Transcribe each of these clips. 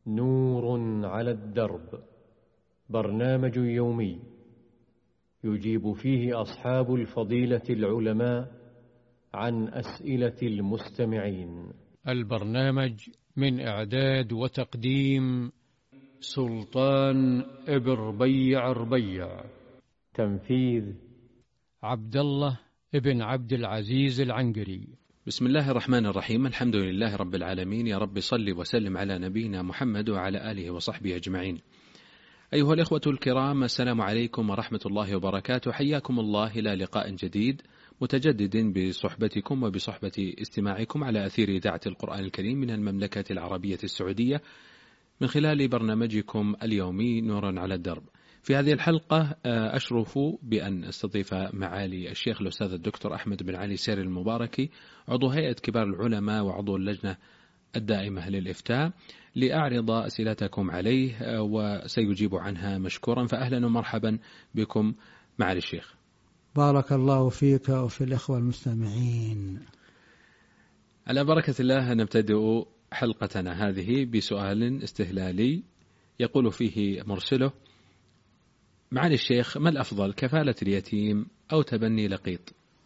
نور على الدرب، برنامج يومي يجيب فيه أصحاب الفضيلة العلماء عن أسئلة المستمعين. البرنامج من إعداد وتقديم سلطان ابن ربيع، تنفيذ عبد الله ابن عبد العزيز العنقري. بسم الله الرحمن الرحيم، الحمد لله رب العالمين، يا رب صل وسلم على نبينا محمد وعلى آله وصحبه أجمعين. أيها الإخوة الكرام، السلام عليكم ورحمة الله وبركاته، حياكم الله إلى لقاء جديد متجدد بصحبتكم وبصحبة استماعكم على أثير إذاعة القرآن الكريم من المملكة العربية السعودية من خلال برنامجكم اليومي نور على الدرب. في هذه الحلقة أشرف بأن استضيف معالي الشيخ الأستاذ الدكتور أحمد بن علي سير المباركي، عضو هيئة كبار العلماء وعضو اللجنة الدائمة للإفتاء، لأعرض أسئلتكم عليه وسيجيب عنها مشكورا. فأهلا ومرحبا بكم معالي الشيخ. بارك الله فيك وفي الإخوة المستمعين. على بركة الله نبتدئ حلقتنا هذه بسؤال استهلالي يقول فيه مرسله: معالي الشيخ، ما الأفضل، كفالة اليتيم أو تبني لقيط؟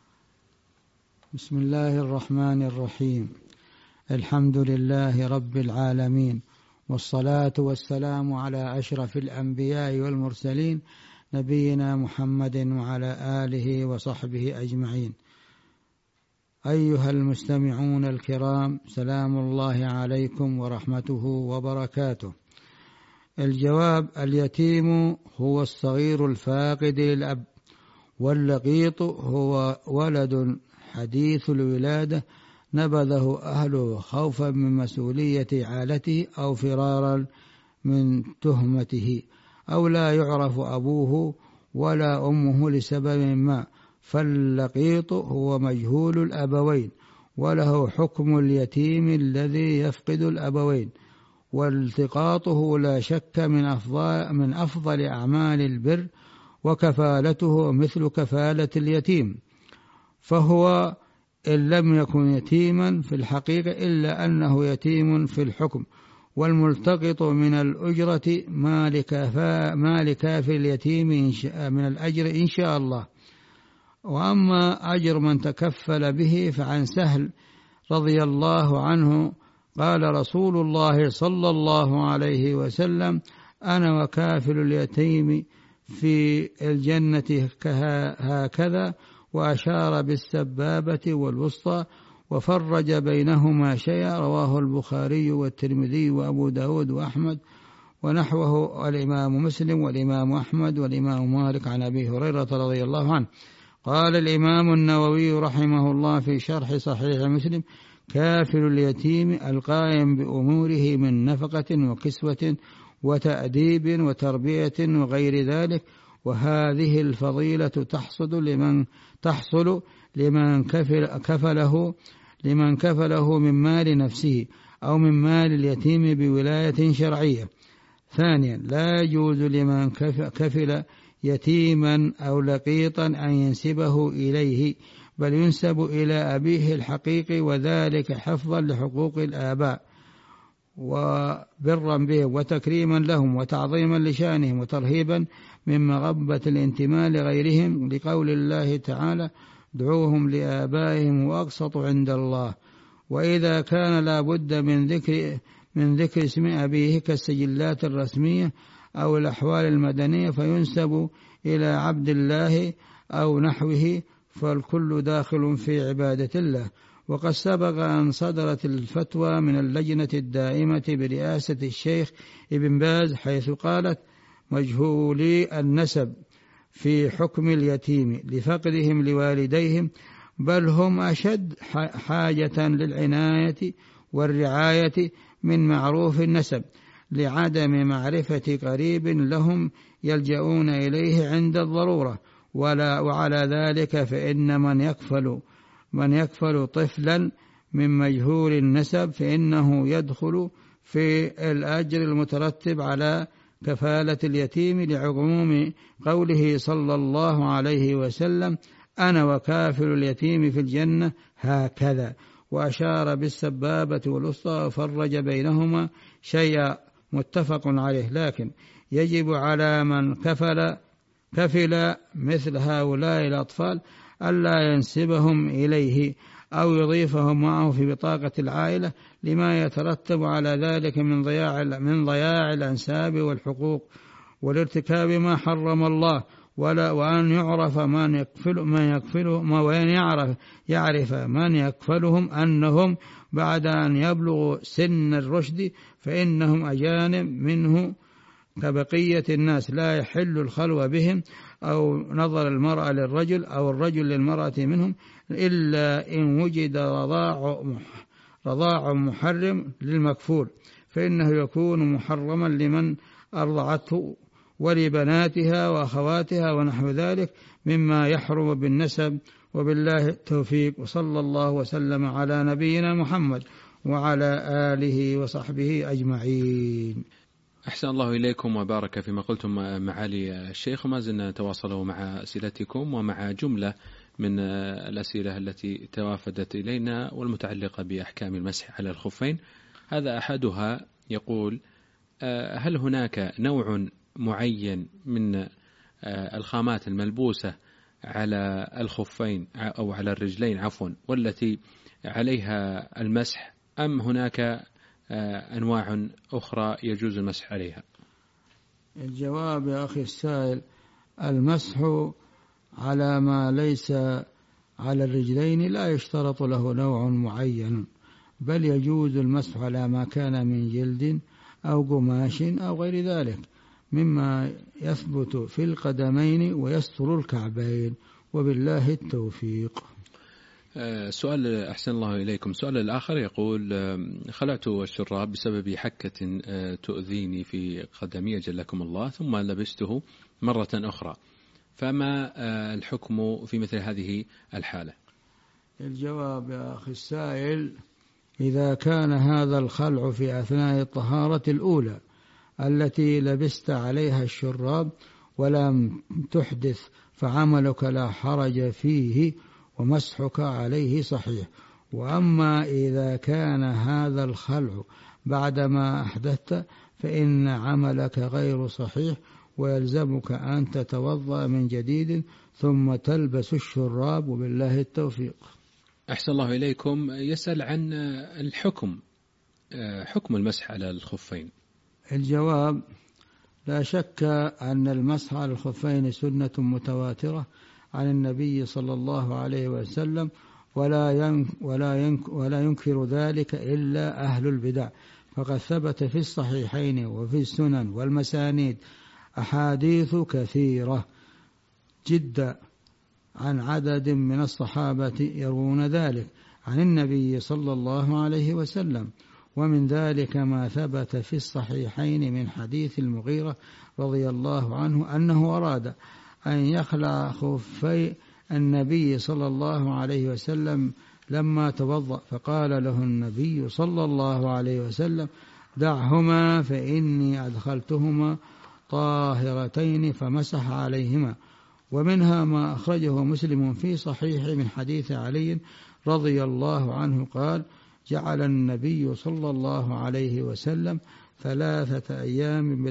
بسم الله الرحمن الرحيم، الحمد لله رب العالمين، والصلاة والسلام على أشرف الأنبياء والمرسلين نبينا محمد وعلى آله وصحبه أجمعين. أيها المستمعون الكرام، سلام الله عليكم ورحمته وبركاته. الجواب: اليتيم هو الصغير الفاقد للأب، واللقيط هو ولد حديث الولادة نبذه أهله خوفا من مسؤولية عالته أو فرارا من تهمته، أو لا يعرف أبوه ولا أمه لسبب ما، فاللقيط هو مجهول الأبوين وله حكم اليتيم الذي يفقد الأبوين، والتقاطه لا شك من أفضل أعمال البر، وكفالته مثل كفالة اليتيم، فهو إن لم يكن يتيما في الحقيقة إلا أنه يتيم في الحكم، والملتقط من الأجرة ما لكافل اليتيم من الأجر إن شاء الله. وأما أجر من تكفل به فعن سهل رضي الله عنه قال رسول الله صلى الله عليه وسلم: أنا وكافل اليتيم في الجنة هكذا، وأشار بالسبابة والوسطى وفرج بينهما شيئا، رواه البخاري والترمذي وأبو داود وأحمد، ونحوه الإمام مسلم والإمام أحمد والإمام مالك عن أبي هريرة رضي الله عنه. قال الإمام النووي رحمه الله في شرح صحيح مسلم: كافل اليتيم القائم بأموره من نفقة وكسوة وتأديب وتربية وغير ذلك، وهذه الفضيلة تحصل لمن كفله من مال نفسه أو من مال اليتيم بولاية شرعية. ثانيا، لا يجوز لمن كفل يتيما أو لقيطا أن ينسبه إليه، بل ينسب إلى أبيه الحقيقي، وذلك حفظا لحقوق الآباء وبرا بهم وتكريما لهم وتعظيما لشانهم وترهيبا من مغبة الانتماء لغيرهم، لقول الله تعالى: ادعوهم لآبائهم وأقسط عند الله. وإذا كان لا بد من ذكر اسم أبيه كالسجلات الرسمية أو الأحوال المدنية فينسب إلى عبد الله أو نحوه، فالكل داخل في عبادة الله. وقد سبق أن صدرت الفتوى من اللجنة الدائمة برئاسة الشيخ ابن باز، حيث قالت: مجهولي النسب في حكم اليتيم لفقدهم لوالديهم، بل هم أشد حاجة للعناية والرعاية من معروف النسب، لعدم معرفة قريب لهم يلجؤون إليه عند الضرورة. وعلى ذلك فإن من يكفل طفلا من مجهول النسب فإنه يدخل في الأجر المترتب على كفالة اليتيم، لعموم قوله صلى الله عليه وسلم: أنا وكافل اليتيم في الجنة هكذا، وأشار بالسبابة والوسطى وفرج بينهما شيئا، متفق عليه. لكن يجب على من كفل مثل هؤلاء الأطفال ألا ينسبهم إليه أو يضيفهم معه في بطاقة العائلة لما يترتب على ذلك من ضياع الأنساب والحقوق والارتكاب ما حرم الله، وأن يعرف يعرف من يكفلهم أنهم بعد أن يبلغوا سن الرشد فإنهم أجانب منه كبقية الناس، لا يحل الخلوة بهم أو نظر المرأة للرجل أو الرجل للمرأة منهم إلا إن وجد رضاع محرم للمكفول، فإنه يكون محرما لمن أرضعته ولبناتها وأخواتها ونحو ذلك مما يحرم بالنسب. وبالله التوفيق، وصلى الله وسلم على نبينا محمد وعلى آله وصحبه أجمعين. أحسن الله إليكم وبارك فيما قلتم معالي الشيخ، وما زلنا نتواصل مع أسئلتكم ومع جملة من الأسئلة التي توافدت إلينا والمتعلقة بأحكام المسح على الخفين. هذا أحدها يقول: هل هناك نوع معين من الخامات الملبوسة على الخفين أو على الرجلين والتي عليها المسح، أم هناك أنواع أخرى يجوز المسح عليها؟ الجواب يا أخي السائل: المسح على ما ليس على الرجلين لا يشترط له نوع معين، بل يجوز المسح على ما كان من جلد أو قماش أو غير ذلك مما يثبت في القدمين ويستر الكعبين، وبالله التوفيق. سؤال أحسن الله إليكم. سؤال الآخر يقول: خلعت الشراب بسبب حكة تؤذيني في قدمي أجلكم الله، ثم لبسته مرة أخرى، فما الحكم في مثل هذه الحالة؟ الجواب يا أخي السائل: إذا كان هذا الخلع في أثناء الطهارة الأولى التي لبست عليها الشراب ولم تحدث فعملك لا حرج فيه ومسحك عليه صحيح. وأما إذا كان هذا الخلع بعدما أحدثت فإن عملك غير صحيح، ويلزمك أن تتوضأ من جديد ثم تلبس الشراب، وبالله التوفيق. أحسن الله إليكم. يسأل عن حكم المسح على الخفين. الجواب: لا شك أن المسح على الخفين سنة متواترة عن النبي صلى الله عليه وسلم، ولا ينكر ذلك إلا أهل البدع، فقد ثبت في الصحيحين وفي السنن والمسانيد أحاديث كثيرة جدا عن عدد من الصحابة يروون ذلك عن النبي صلى الله عليه وسلم، ومن ذلك ما ثبت في الصحيحين من حديث المغيرة رضي الله عنه أنه أراد أن يخلع خفي النبي صلى الله عليه وسلم لما توضأ، فقال له النبي صلى الله عليه وسلم: دعهما فإني أدخلتهما طاهرتين، فمسح عليهما. ومنها ما أخرجه مسلم في صحيح من حديث علي رضي الله عنه قال: جعل النبي صلى الله عليه وسلم 3 أيام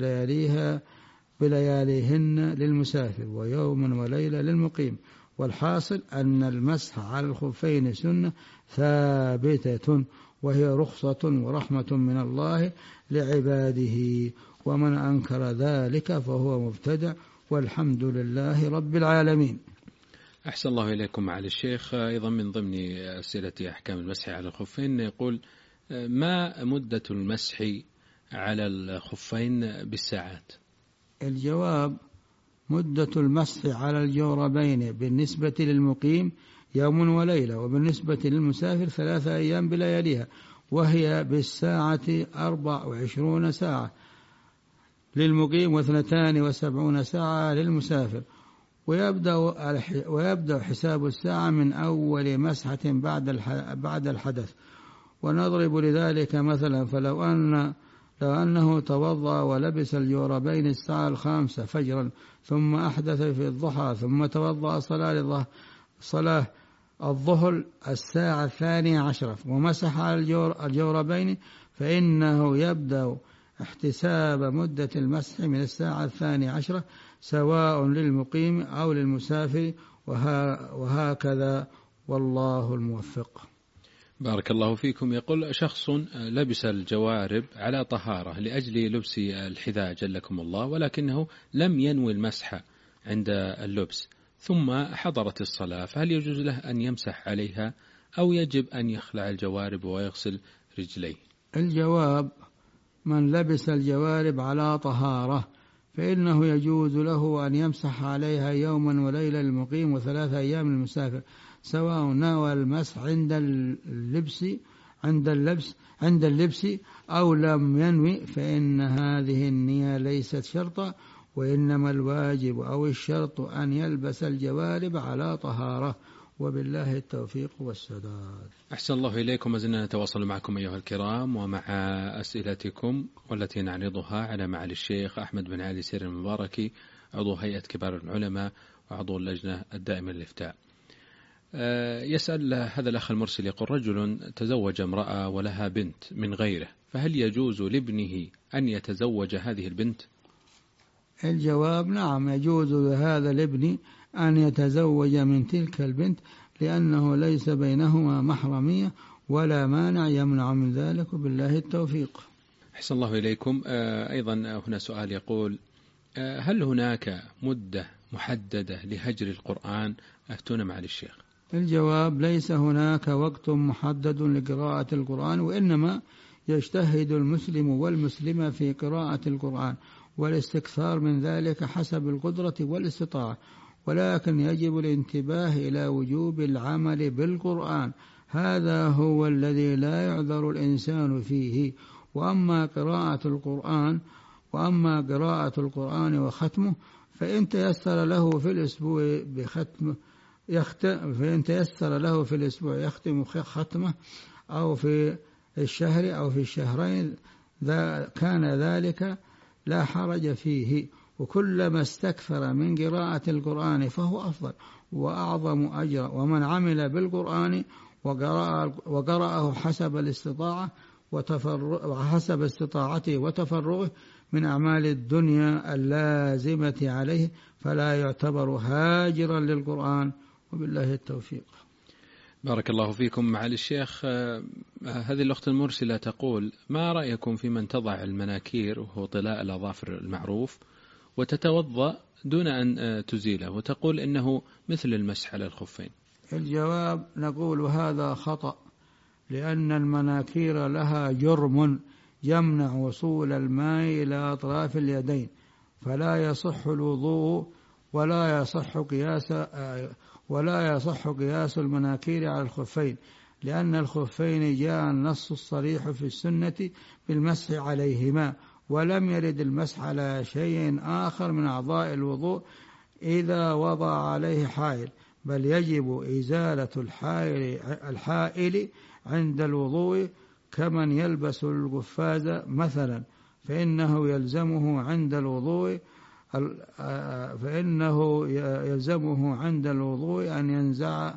بلياليهن للمسافر ويوم وليلة للمقيم. والحاصل أن المسح على الخفين سنة ثابتة، وهي رخصة ورحمة من الله لعباده، ومن أنكر ذلك فهو مبتدع، والحمد لله رب العالمين. أحسن الله إليكم معالي الشيخ. أيضا من ضمن أسئلة أحكام المسح على الخفين يقول: ما مدة المسح على الخفين بالساعات؟ الجواب: مدة المسح على الجوربين بالنسبة للمقيم يوم وليلة، وبالنسبة للمسافر 3 أيام بلياليها، وهي بالساعة 24 ساعة للمقيم و72 ساعة للمسافر. ويبدأ حساب الساعة من أول مسحة بعد الحدث. ونضرب لذلك مثلا: فلو أنه توضأ ولبس الجوربين الساعة 5 فجرا، ثم أحدث في الضحى، ثم توضأ صلاة الظهر الساعة 12 ومسح على الجوربين، فإنه يبدأ احتساب مدة المسح من الساعة 12 سواء للمقيم أو للمسافر، وهكذا، والله الموفق. بارك الله فيكم. يقول شخص لبس الجوارب على طهارة لأجل لبس الحذاء جلكم الله، ولكنه لم ينوي المسح عند اللبس، ثم حضرت الصلاة، فهل يجوز له أن يمسح عليها أو يجب أن يخلع الجوارب ويغسل رجليه؟ الجواب: من لبس الجوارب على طهارة فإنه يجوز له أن يمسح عليها يوما وليلة للمقيم و3 أيام للمسافر، سواء نوى المسح عند اللبس أو لم ينوي، فإن هذه النية ليست شرطا، وإنما الواجب أو الشرط أن يلبس الجوارب على طهارة، وبالله التوفيق والسداد. أحسن الله إليكم. وزلنا نتواصل معكم أيها الكرام ومع أسئلتكم والتي نعرضها على معالي الشيخ أحمد بن علي سير المباركي، عضو هيئة كبار العلماء وعضو اللجنة الدائمة للإفتاء. يسأل هذا الأخ المرسل، يقول: رجل تزوج امرأة ولها بنت من غيره، فهل يجوز لابنه أن يتزوج هذه البنت؟ الجواب: نعم، يجوز لهذا الابن أن يتزوج من تلك البنت، لأنه ليس بينهما محرمية ولا مانع يمنع من ذلك، وبالله التوفيق. أحسن الله إليكم. أيضا هنا سؤال يقول: هل هناك مدة محددة لهجر القرآن؟ أفتونا معالي الشيخ. الجواب: ليس هناك وقت محدد لقراءة القرآن، وإنما يجتهد المسلم والمسلمة في قراءة القرآن والاستكثار من ذلك حسب القدرة والاستطاعة، ولكن يجب الانتباه إلى وجوب العمل بالقرآن، هذا هو الذي لا يعذر الإنسان فيه. وأما قراءة القرآن وختمه فإن تيسر له في الأسبوع يختم ختمه، أو في الشهر أو في الشهرين، كان ذلك لا حرج فيه، وكلما استكثر من قراءة القرآن فهو أفضل وأعظم أجرا. ومن عمل بالقرآن وقرأه حسب استطاعته وتفرغه من أعمال الدنيا اللازمة عليه فلا يعتبر هاجرا للقرآن، وبالله التوفيق. بارك الله فيكم. معالي الشيخ، هذه الأخت المرسلة تقول: ما رأيكم في من تضع المناكير وهو طلاء الأظافر المعروف وتتوضأ دون أن تزيله، وتقول إنه مثل المسح على الخفين؟ الجواب: نقول هذا خطأ، لأن المناكير لها جرم يمنع وصول الماء إلى أطراف اليدين، فلا يصح الوضوء ولا يصح قياس المناكير على الخفين، لأن الخفين جاء النص الصريح في السنة بالمسح عليهما، ولم يرد المسح على شيء آخر من أعضاء الوضوء إذا وضع عليه حائل، بل يجب إزالة الحائل عند الوضوء، كمن يلبس القفاز مثلا، فإنه يلزمه عند الوضوء أن ينزع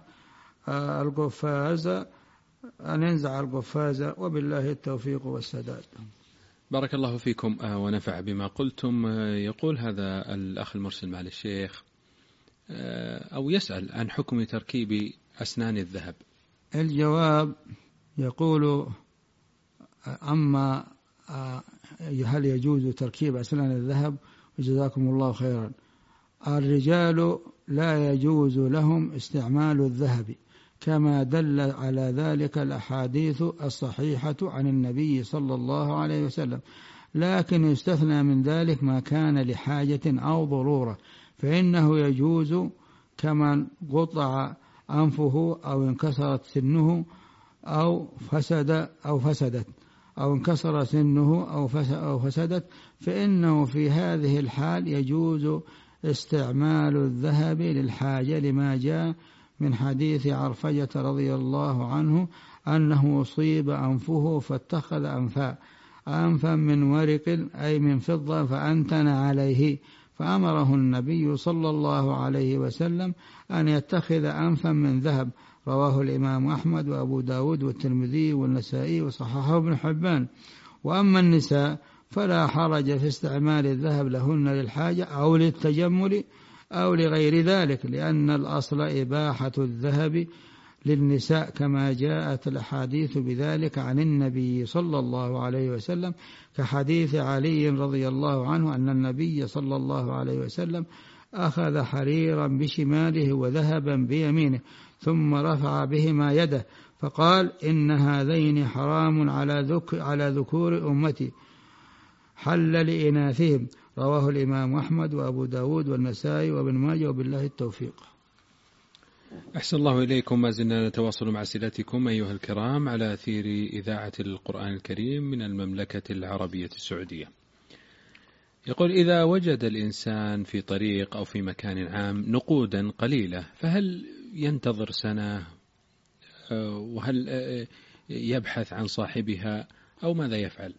القفاز، وبالله التوفيق والسداد. بارك الله فيكم ونفع بما قلتم. يقول هذا الأخ المرسل معالي الشيخ، أو يسأل عن حكم تركيب أسنان الذهب. الجواب: يقول: أما هل يجوز تركيب أسنان الذهب؟ وجزاكم الله خيرا. الرجال لا يجوز لهم استعمال الذهب، كما دل على ذلك الأحاديث الصحيحة عن النبي صلى الله عليه وسلم، لكن يستثنى من ذلك ما كان لحاجة أو ضرورة، فإنه يجوز كمن قطع أنفه أو انكسرت سنه أو انكسر سنه أو فسدت، فإنه في هذه الحال يجوز استعمال الذهب للحاجة، لما جاء من حديث عرفجة رضي الله عنه أنه أصيب أنفه فاتخذ أنفا من ورق أي من فضة فأنتن عليه، فأمره النبي صلى الله عليه وسلم أن يتخذ أنفا من ذهب، رواه الإمام أحمد وأبو داود والترمذي والنسائي وصححه ابن حبان. وأما النساء فلا حرج في استعمال الذهب لهن للحاجة أو للتجمل أو لغير ذلك، لأن الأصل إباحة الذهب للنساء كما جاءت الأحاديث بذلك عن النبي صلى الله عليه وسلم، كحديث علي رضي الله عنه أن النبي صلى الله عليه وسلم أخذ حريرا بشماله وذهبا بيمينه ثم رفع بهما يده فقال: إن هذين حرام على ذكور أمتي حل لإناثهم. رواه الإمام أحمد وأبو داود والنسائي وابن ماجه، وبالله التوفيق. أحسن الله إليكم. ما زلنا نتواصل مع أسئلتكم أيها الكرام على أثير إذاعة القرآن الكريم من المملكة العربية السعودية. يقول: إذا وجد الإنسان في طريق أو في مكان عام نقودا قليلة فهل ينتظر سنة، وهل يبحث عن صاحبها أو ماذا يفعل؟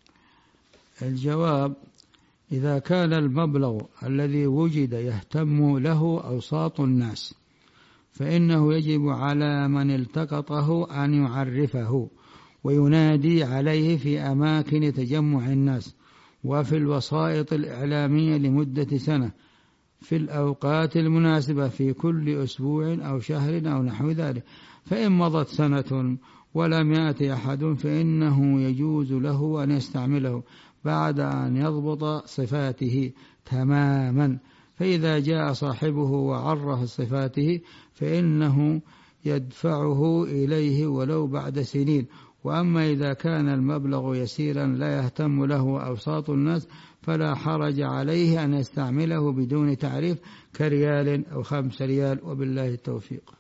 الجواب: إذا كان المبلغ الذي وجد يهتم له أوساط الناس فإنه يجب على من التقطه أن يعرفه وينادي عليه في أماكن تجمع الناس وفي الوسائط الإعلامية لمدة سنة في الأوقات المناسبة في كل أسبوع أو شهر أو نحو ذلك. فإن مضت سنة ولم يأتي أحد فإنه يجوز له أن يستعمله بعد أن يضبط صفاته تماما، فإذا جاء صاحبه وعرف صفاته فإنه يدفعه إليه ولو بعد سنين. وأما إذا كان المبلغ يسيرا لا يهتم له أوساط الناس فلا حرج عليه أن يستعمله بدون تعريف كريال أو 5 ريال، وبالله التوفيق.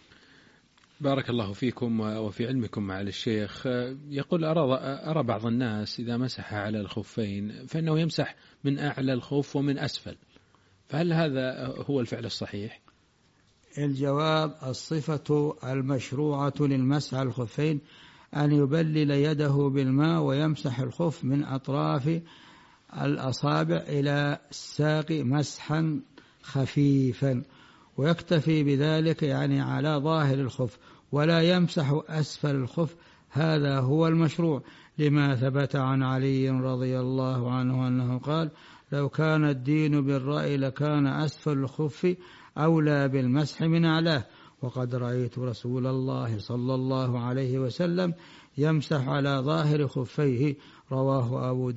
بارك الله فيكم وفي علمكم معالي الشيخ. يقول: أرى بعض الناس إذا مسح على الخفين فإنه يمسح من أعلى الخف ومن أسفل، فهل هذا هو الفعل الصحيح؟ الجواب: الصفة المشروعة للمسح على الخفين أن يبلل يده بالماء ويمسح الخف من أطراف الأصابع إلى الساق مسحا خفيفا، ويكتفي بذلك يعني على ظاهر الخف ولا يمسح أسفل الخف. هذا هو المشروع، لما ثبت عن علي رضي الله عنه أنه قال: لو كان الدين بالرأي لكان أسفل الخف أولى بالمسح من أعلاه، وقد رأيت رسول الله صلى الله عليه وسلم يمسح على ظاهر خفيه. رواه أبو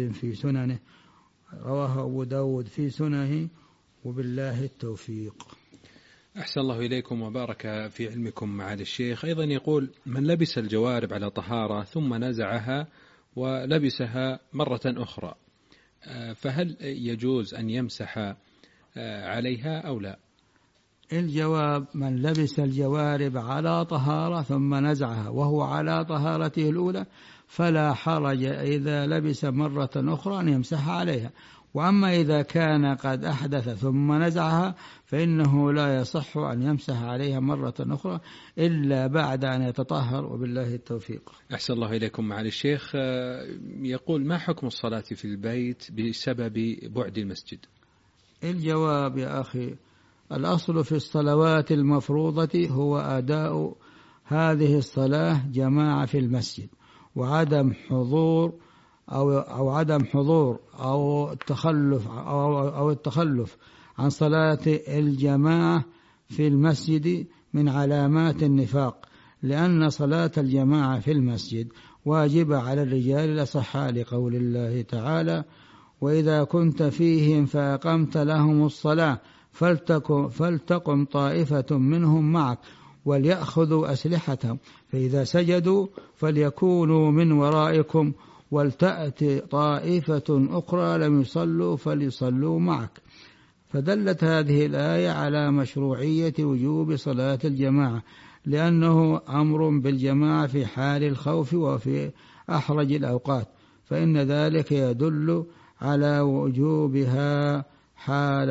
داود في سننه، وبالله التوفيق. أحسن الله إليكم وبارك في علمكم معالي الشيخ. أيضا يقول: من لبس الجوارب على طهارة ثم نزعها ولبسها مرة أخرى فهل يجوز أن يمسح عليها أو لا؟ الجواب: من لبس الجوارب على طهارة ثم نزعها وهو على طهارته الأولى فلا حرج إذا لبس مرة أخرى أن يمسح عليها. وأما إذا كان قد أحدث ثم نزعها فإنه لا يصح أن يمسح عليها مرة أخرى إلا بعد أن يتطهر، وبالله التوفيق. أحسن الله إليكم معالي الشيخ. يقول: ما حكم الصلاة في البيت بسبب بعد المسجد؟ الجواب: يا أخي، الأصل في الصلوات المفروضة هو أداء هذه الصلاة جماعة في المسجد، وعدم حضور أو عدم حضور أو التخلف عن صلاة الجماعة في المسجد من علامات النفاق، لأن صلاة الجماعة في المسجد واجبة على الرجال الأصحاء لقول الله تعالى: وإذا كنت فيهم فأقمت لهم الصلاة فلتقم طائفة منهم معك وليأخذوا أسلحتهم فإذا سجدوا فليكونوا من ورائكم ولتأتي طائفة أخرى لم يصلوا فليصلوا معك. فدلت هذه الآية على مشروعية وجوب صلاة الجماعة، لأنه أمر بالجماعة في حال الخوف وفي أحرج الأوقات، فإن ذلك يدل على وجوبها حال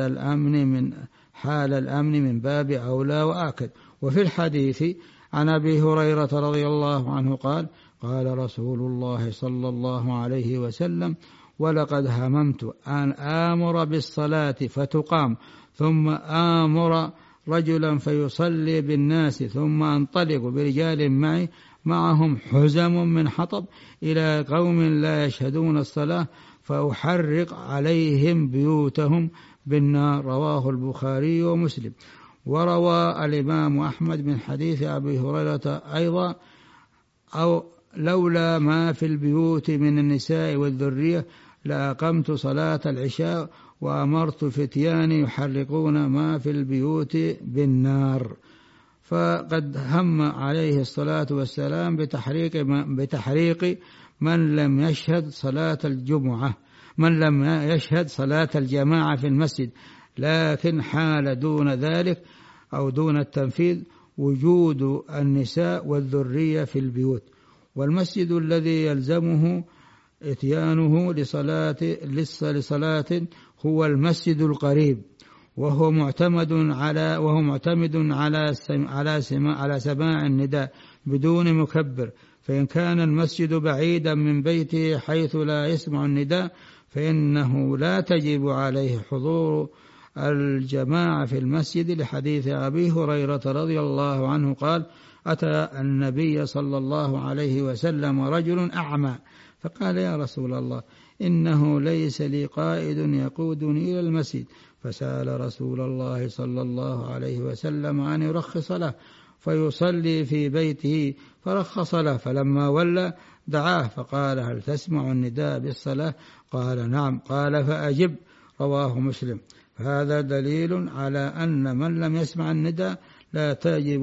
الأمن من باب أولى وآكد. وفي الحديث عن أبي هريرة رضي الله عنه قال: قال رسول الله صلى الله عليه وسلم: ولقد هممت أن آمر بالصلاة فتقام ثم آمر رجلا فيصلي بالناس ثم أنطلق برجال معي معهم حزم من حطب إلى قوم لا يشهدون الصلاة فأحرق عليهم بيوتهم بالنار. رواه البخاري ومسلم. وروى الإمام أحمد من حديث أبي هريرة أيضا: أو لولا ما في البيوت من النساء والذرية لأقمت صلاة العشاء وأمرت فتياني يحرقون ما في البيوت بالنار. فقد هم عليه الصلاة والسلام بتحريق من لم يشهد صلاة الجمعة، من لم يشهد صلاة الجماعة في المسجد، لكن حال دون ذلك أو دون التنفيذ وجود النساء والذرية في البيوت. والمسجد الذي يلزمه إتيانه لصلاة هو المسجد القريب، وهو معتمد على سماع النداء بدون مكبر. فإن كان المسجد بعيدا من بيته حيث لا يسمع النداء فإنه لا تجب عليه حضور الجماعة في المسجد، لحديث أبي هريرة رضي الله عنه قال: أتى النبي صلى الله عليه وسلم رجل أعمى فقال: يا رسول الله، إنه ليس لي قائد يقودني إلى المسجد. فسأل رسول الله صلى الله عليه وسلم أن يرخص له فيصلي في بيته، فرخص له. فلما ولى دعاه فقال: هل تسمع النداء بالصلاة؟ قال: نعم. قال: فأجب. رواه مسلم. هذا دليل على أن من لم يسمع النداء لا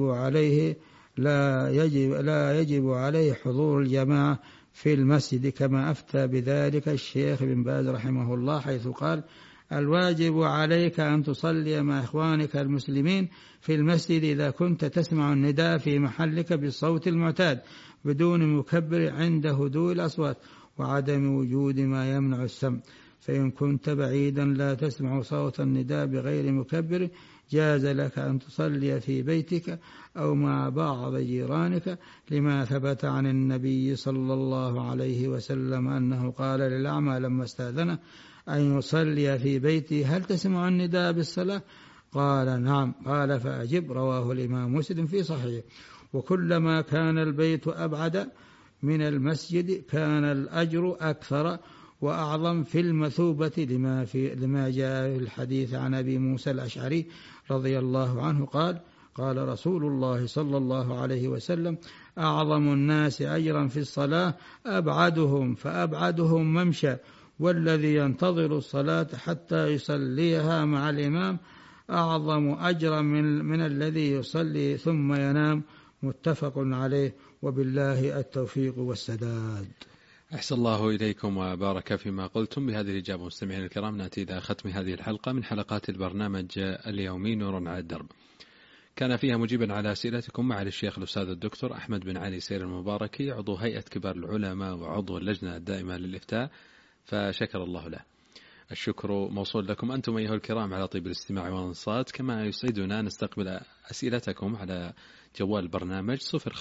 يجب عليه حضور الجماعة في المسجد، كما أفتى بذلك الشيخ بن باز رحمه الله، حيث قال: الواجب عليك أن تصلي مع إخوانك المسلمين في المسجد إذا كنت تسمع النداء في محلك بالصوت المعتاد بدون مكبر عند هدوء الأصوات وعدم وجود ما يمنع السمع. فإن كنت بعيدا لا تسمع صوت النداء بغير مكبر جاز لك أن تصلي في بيتك أو مع بعض جيرانك، لما ثبت عن النبي صلى الله عليه وسلم أنه قال للأعمى لما استأذنه أن يصلي في بيته: هل تسمع النداء بالصلاة؟ قال: نعم. قال: فأجب. رواه الإمام مسلم في صحيح. وكلما كان البيت أبعد من المسجد كان الأجر أكثر وأعظم في المثوبة، لما جاء في الحديث عن أبي موسى الأشعري رضي الله عنه قال: قال رسول الله صلى الله عليه وسلم: أعظم الناس أجرا في الصلاة أبعدهم، فأبعدهم ممشى، والذي ينتظر الصلاة حتى يصليها مع الإمام أعظم أجرا من الذي يصلي ثم ينام. متفق عليه، وبالله التوفيق والسداد. أحسن الله إليكم وبارك فيما قلتم. بهذه الإجابة مستمعين الكرام نأتي إلى ختم هذه الحلقة من حلقات البرنامج اليومي نور على الدرب، كان فيها مجيبا على أسئلتكم مع الشيخ الأستاذ الدكتور أحمد بن علي سير المباركي، عضو هيئة كبار العلماء وعضو اللجنة الدائمة للإفتاء، فشكر الله له. الشكر موصول لكم أنتم أيها الكرام على طيب الاستماع والانصات، كما يسعدنا نستقبل أسئلتكم على جوال البرنامج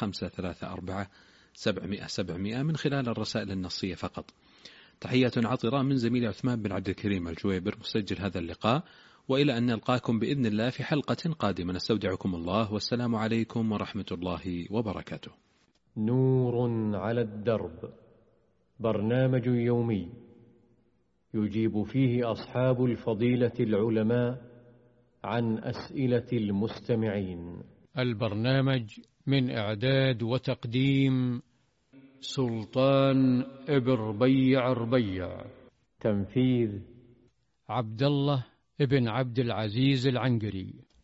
0534 من خلال الرسائل النصية فقط. تحية عطرة من زميلي عثمان بن عبد الكريم الجويبر مسجل هذا اللقاء، وإلى أن نلقاكم بإذن الله في حلقة قادمة، نستودعكم الله، والسلام عليكم ورحمة الله وبركاته. نور على الدرب، برنامج يومي يجيب فيه أصحاب الفضيلة العلماء عن أسئلة المستمعين. البرنامج من إعداد وتقديم سلطان ابن ربيع، تنفيذ عبد الله ابن عبد العزيز العنقري.